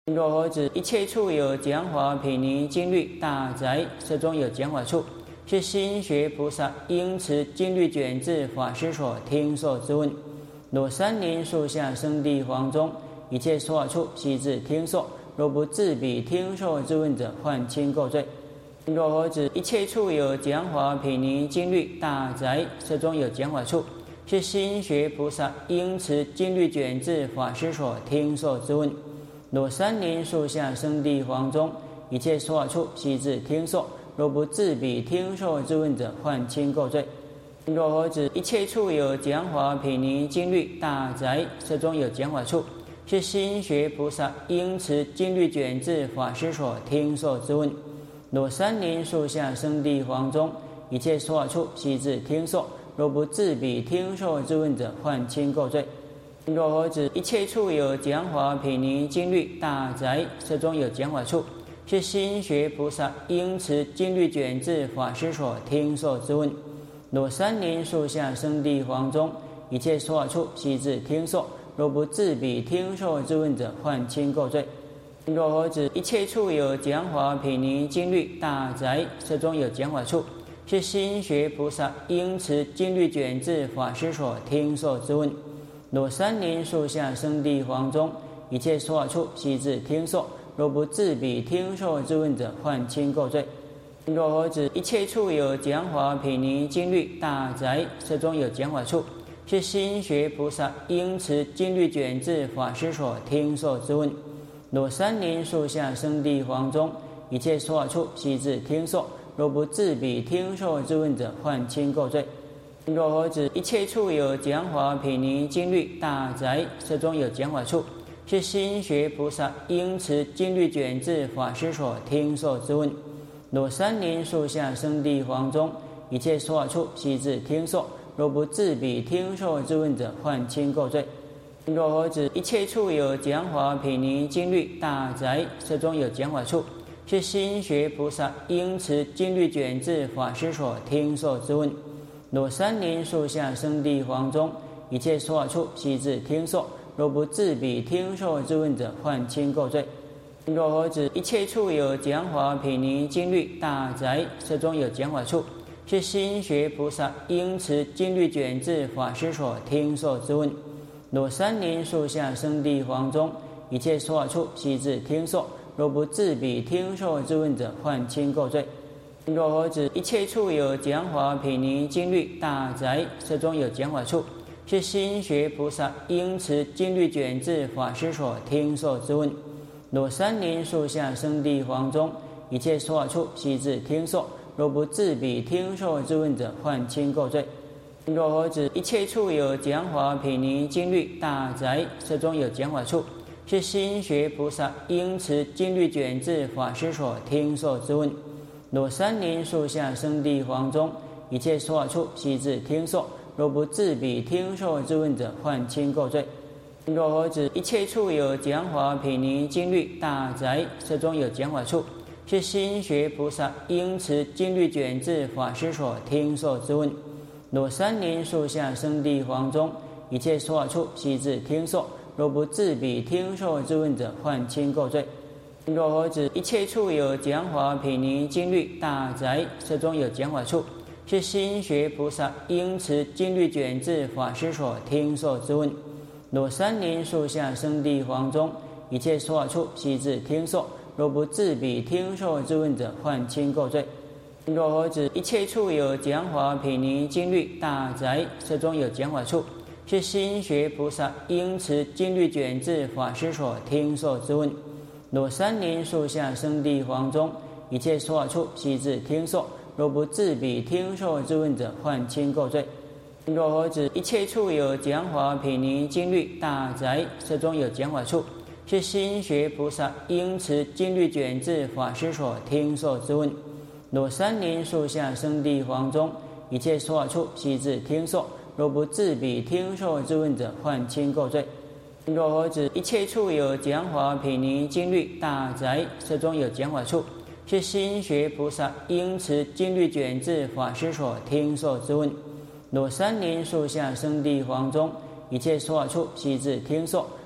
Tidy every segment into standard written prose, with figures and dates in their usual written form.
若何止一切处有讲法品尼经律大宅，舍中有讲法处，是心学菩萨应持经律卷至法师所听说之问。若山林树下生地黄中，一切说法处悉自听说。若不自彼听说之问者，犯轻垢罪。若何止一切处有讲法品尼经律大宅，舍中有讲法处，是心学菩萨应持经律卷至法师所听说之问。若山林树下生地黄中，一切说法处悉自听说。若不自彼听说之问者，犯轻垢罪。若何止一切处有讲法品尼经律大宅，舍中有讲法处，是心学菩萨应持经律卷至法师所听说之问。若山林树下生地黄中，一切说法处悉自听说。若不自彼听说之问者，犯轻垢罪。若何止一切处有讲法品尼经律大宅，舍中有讲法处，是心学菩萨应持经律卷至法师所听说之问。若山林树下生地黄中，一切说法处悉自听说。若不自彼听说之问者，犯轻垢罪。若何止一切处有讲法品尼经律大宅，舍中有讲法处，是心学菩萨应持经律卷至法师所听说之问。若山林树下生地黄中，一切说法处悉自听说。若不自彼听说之问者，犯轻垢罪。若何止一切处有讲法品尼经律大宅，舍中有讲法处，是心学菩萨应持经律卷至法师所听说之问。若山林树下生地黄中，一切说法处悉自听说。若不自彼听说之问者，犯轻垢罪。若何止一切处有讲法品尼经律大宅，舍中有讲法处，是心学菩萨应持经律卷至法师所听说之问。若山林树下生地黄中，一切说法处悉自听说。若不自彼听说之问者，犯轻垢罪。若何止一切处有讲法品尼经律大宅，舍中有讲法处，是心学菩萨应持经律卷至法师所听说之问。若山林树下生地黄中，一切说法处悉自听说。若不自彼听说之问者，犯轻垢罪。若何止一切处有讲法品尼经律大宅，舍中有讲法处，是心学菩萨应持经律卷至法师所听说之问。若山林树下生地黄中，一切说法处悉自听说。若不自彼听说之问者，犯轻垢罪。若何止一切处有讲法品尼经律大宅，舍中有讲法处，是心学菩萨应持经律卷至法师所听说之问。若山林树下生地黄中，一切说法处悉自听说。若不自彼听说之问者，犯轻垢罪。若何止一切处有讲法品尼经律大宅，舍中有讲法处，是心学菩萨应持经律卷至法师所听说之问。若山林树下生地黄中，一切说法处悉自听说。若不自彼听说之问者，犯轻垢罪。若何止一切处有讲法品尼经律大宅，舍中有讲法处，是心学菩萨应持经律卷至法师所听说之问。若山林树下生地黄中，一切说法处悉自听说。若不自彼听说之问者，犯轻垢罪。若何止一切处有讲法品尼经律大宅，舍中有讲法处，是心学菩萨应持经律卷至法师所听说之问。若山林树下生地黄中，一切说法处悉自听说。若不自彼听说之问者，犯轻垢罪。若何止一切处有讲法品尼经律大宅，舍中有讲法处，是心学菩萨应持经律卷至法师所听说之问。若山林树下生地黄中，一切说法处悉自听说。若不自彼听说之问者，犯轻垢罪。若何止一切处有讲法品尼经律大宅，舍中有讲法处，是心学菩萨应持经律卷至法师所听说之问。若山林树下生地黄中，一切说法处悉自听说。若不自彼听说之问者，犯轻垢罪。若何止一切处有讲法品尼经律大宅，舍中有讲法处，是心学菩萨应持经律卷至法师所听说之问。若山林树下生地黄中，一切说法处悉自听说。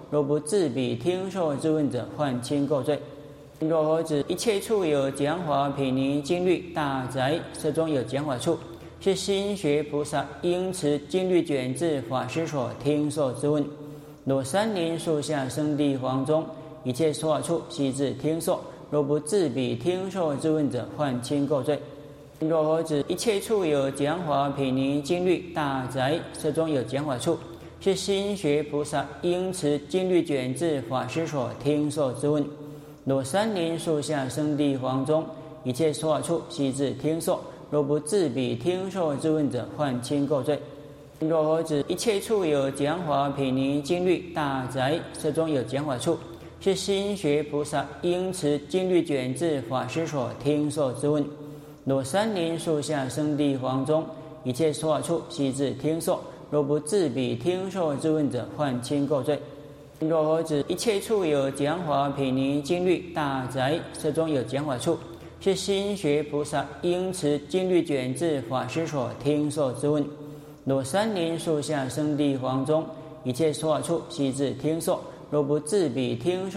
若不自彼听受之问者，犯轻垢罪。若何止一切处有讲法品尼经律大宅，舍中有讲法处，是心学菩萨应持经律卷至法师所听受之问。若山林树下生地黄中，一切说法处悉自听受，若不自彼听受之问者，犯轻垢罪。若何止一切处有讲法品尼经律大宅，舍中有讲法处，是心学菩萨应持经律卷至法师所听受之问。若山林树下生地黄中，一切说法处悉自听受，若不自彼听受之问者，犯轻垢罪。若何止一切处有讲法品尼经律大宅，舍中有讲法处，是心学菩萨应持经律卷至法师所听受之问。若山林树下生地黄中，一切说法处悉自听受，若不自彼听受之问者，犯轻垢罪。若何止一切处有讲法品尼经律大宅，舍中有讲法处，是心学菩萨应持经律卷至法师所听受之问。若山林树下生地黄中，一切说法处悉自听受，若不自彼听受之问者，犯轻垢罪。若何止一切处有讲法品尼经律大宅，舍中有讲法处，是心学菩萨应持经律卷至法师所听受之问。若山林树下生地黄中，一切说法处悉自听受，若不自彼听受之问者，犯轻垢罪。若何止一切处有讲法品尼经律大宅，舍中有讲法处，是心学菩萨应持经律卷至法师所听受之问。若不自彼听受之问者，犯轻垢罪。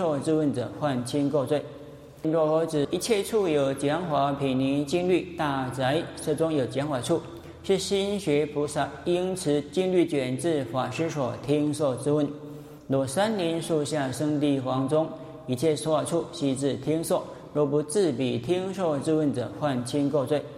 若何止一切处有讲法品尼经律大宅，舍中有讲法处，是心学菩萨应持经律卷至法师所听受之问。若山林树下生地黄中，一切说法处悉自听受，若不自彼听受之问者，犯轻垢罪。